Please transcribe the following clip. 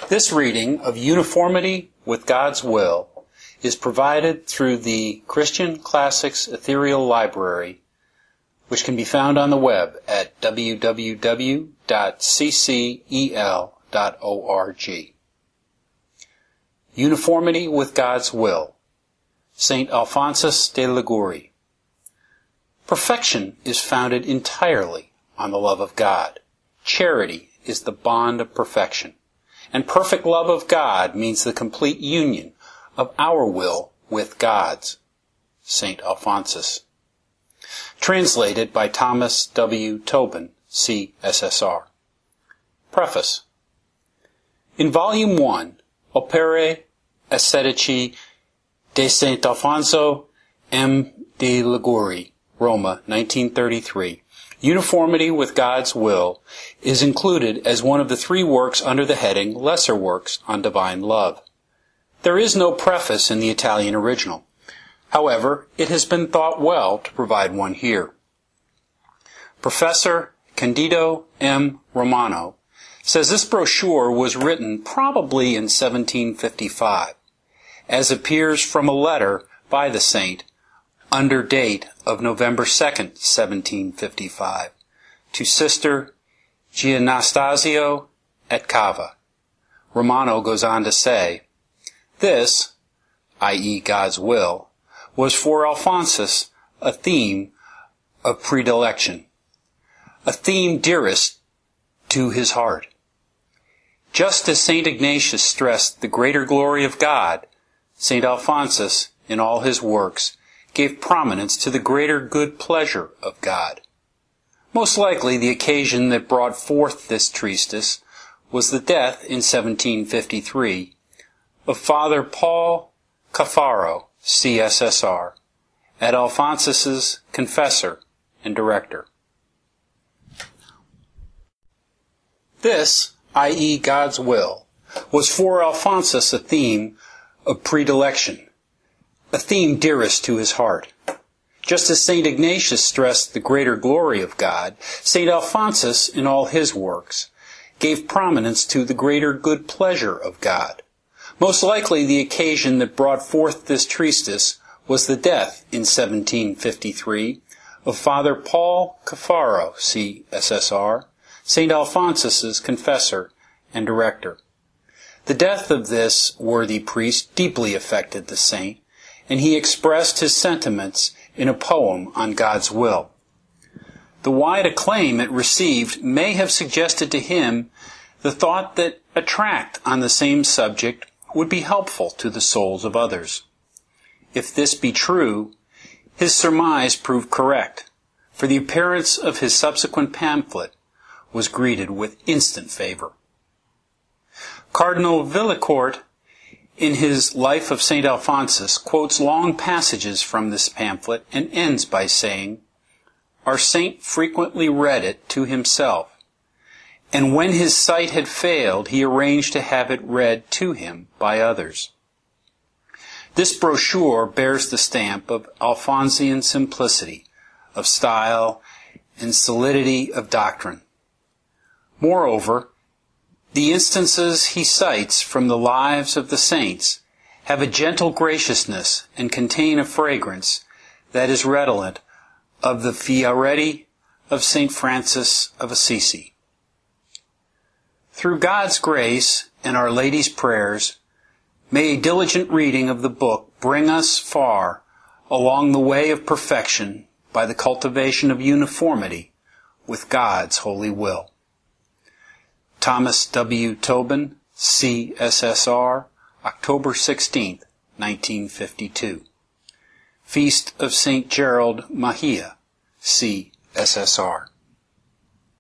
This reading of Uniformity with God's Will is provided through the Christian Classics Ethereal Library, which can be found on the web at www.ccel.org. Uniformity with God's Will, St. Alphonsus de Liguori. Perfection is founded entirely on the love of God. Charity is the bond of perfection. And perfect love of God means the complete union of our will with God's. St. Alphonsus. Translated by Thomas W. Tobin, C.SSR. Preface. In Volume 1, Opere Ascetici de St. Alfonso M. de Liguori, Roma, 1933, Uniformity with God's Will is included as one of the 3 works under the heading Lesser Works on Divine Love. There is no preface in the Italian original. However, it has been thought well to provide one here. Professor Candido M. Romano says this brochure was written probably in 1755, as appears from a letter by the saint under date of November 2nd, 1755, to Sister Gianastasio at Cava. Romano goes on to say, this, i.e. God's will, was for Alphonsus a theme of predilection, a theme dearest to his heart. Just as St. Ignatius stressed the greater glory of God, St. Alphonsus, in all his works, gave prominence to the greater good pleasure of God. Most likely the occasion that brought forth this treatise was the death in 1753 of Father Paul Caffaro, CSSR, at Alphonsus's confessor and director. This, i.e. God's will, was for Alphonsus a theme of predilection, a theme dearest to his heart. Just as St. Ignatius stressed the greater glory of God, St. Alphonsus, in all his works, gave prominence to the greater good pleasure of God. Most likely the occasion that brought forth this treatise was the death in 1753 of Father Paul Caffaro, CSSR, St. Alphonsus's confessor and director. The death of this worthy priest deeply affected the saint, and he expressed his sentiments in a poem on God's will. The wide acclaim it received may have suggested to him the thought that a tract on the same subject would be helpful to the souls of others. If this be true, his surmise proved correct, for the appearance of his subsequent pamphlet was greeted with instant favor. Cardinal Villecourt, in his Life of St. Alphonsus, quotes long passages from this pamphlet and ends by saying, "Our saint frequently read it to himself, and when his sight had failed, he arranged to have it read to him by others." This brochure bears the stamp of Alphonsian simplicity, of style, and solidity of doctrine. Moreover, the instances he cites from the lives of the saints have a gentle graciousness and contain a fragrance that is redolent of the Fioretti of St. Francis of Assisi. Through God's grace and Our Lady's prayers, may a diligent reading of the book bring us far along the way of perfection by the cultivation of uniformity with God's holy will. Thomas W. Tobin, CSSR, October 16, 1952. Feast of St. Gerald Mahia, CSSR.